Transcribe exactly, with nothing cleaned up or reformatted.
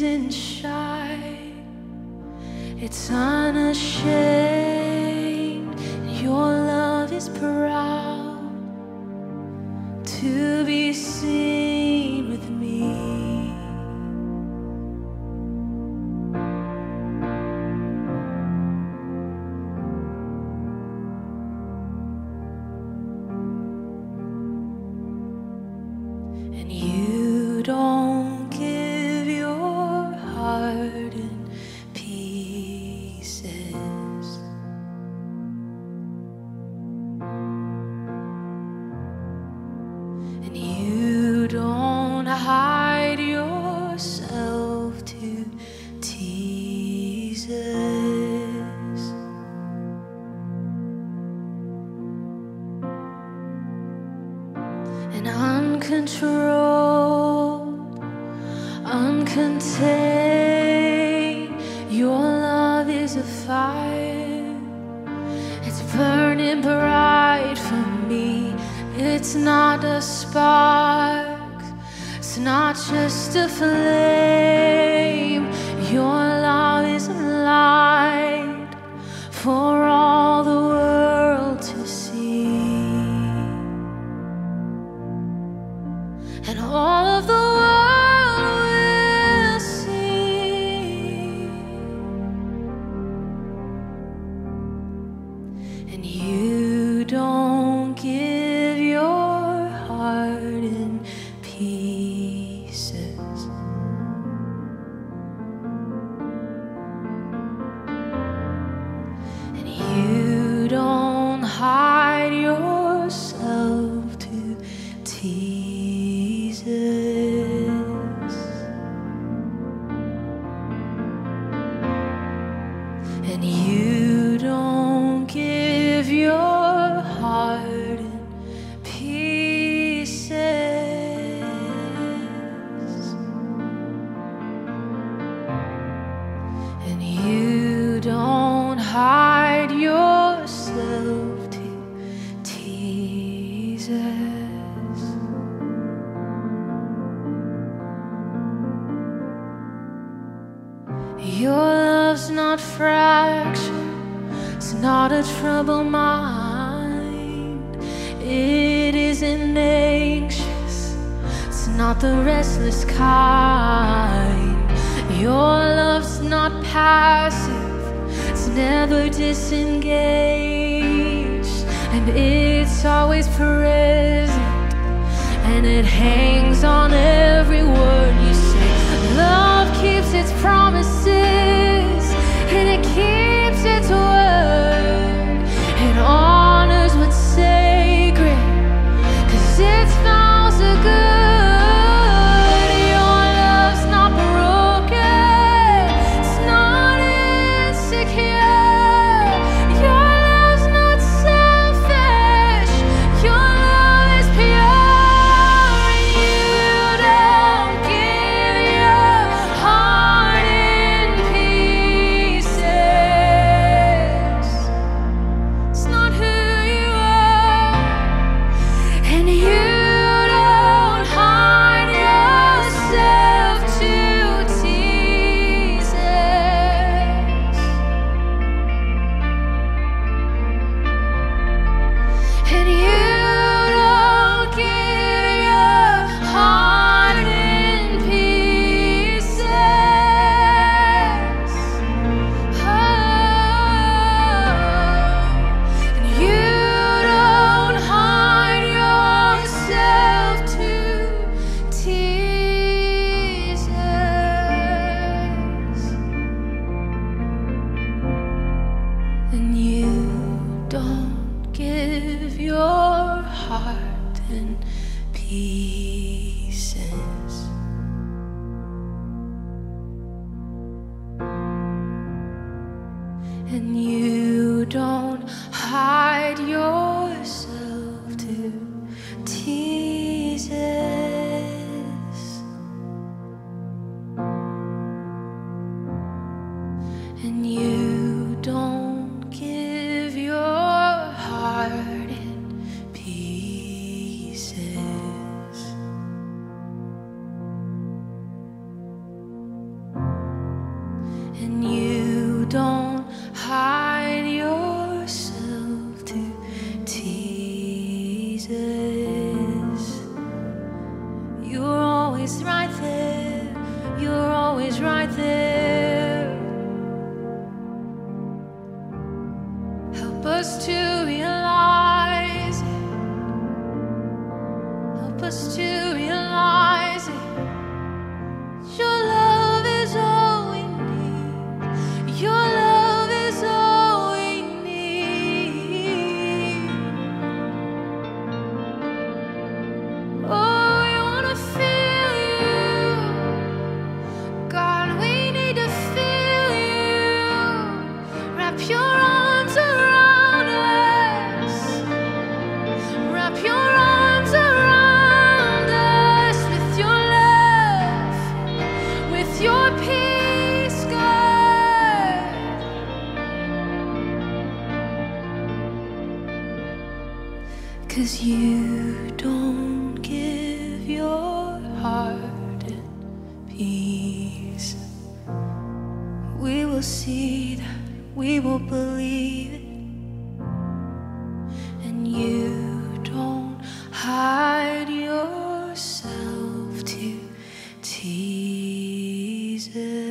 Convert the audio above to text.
isn't shy, it's unashamed. Your love is proud to be seen with me. And you don't give your heart in pieces. And you don't hide yourself to tease us. And uncontrolled, uncontained, your love is a fire. It's burning bright for me. It's not a spark, it's not just a flame. Your love is a light for all the world to see. And all of the world will see. And you don't give your heart in pieces. And you don't hide yourself to tease us. And you don't give your heart in pieces. And you don't hide yourself to tease us. Your love's not fractured, it's not a troubled mind. It isn't anxious, it's not the restless kind. Your love's not passive, it's never disengaged. And it's always present, and it hangs on every word you say. Love keeps its promises, and it keeps its word. It honors what's sacred, 'cause its vows are good. Your love's not broken, it's not insecure. Your love's not selfish, your love is pure. And you don't give your heart in pieces. It's not who you are. And you don't hide yourself to tease us. And you don't give your heart in pieces. Oh. And you don't hide yourself to tease us. And you don't give your heart in pieces. And you don't hide yourself to tease us. And you don't give your heart in pieces. and you don't hide yourself to tease us. You're always right there, you're always right there. Help us to realize it, help us to realize it. Your love is all we need, your love is all we need. Oh, we wanna feel you, God, we need to feel you. Wrap your arms around us, wrap your arms around us with your love, with your peace, God. 'Cause you don't give your heart in peace. We will see that, we will believe it, and you don't hide yourself to tease us.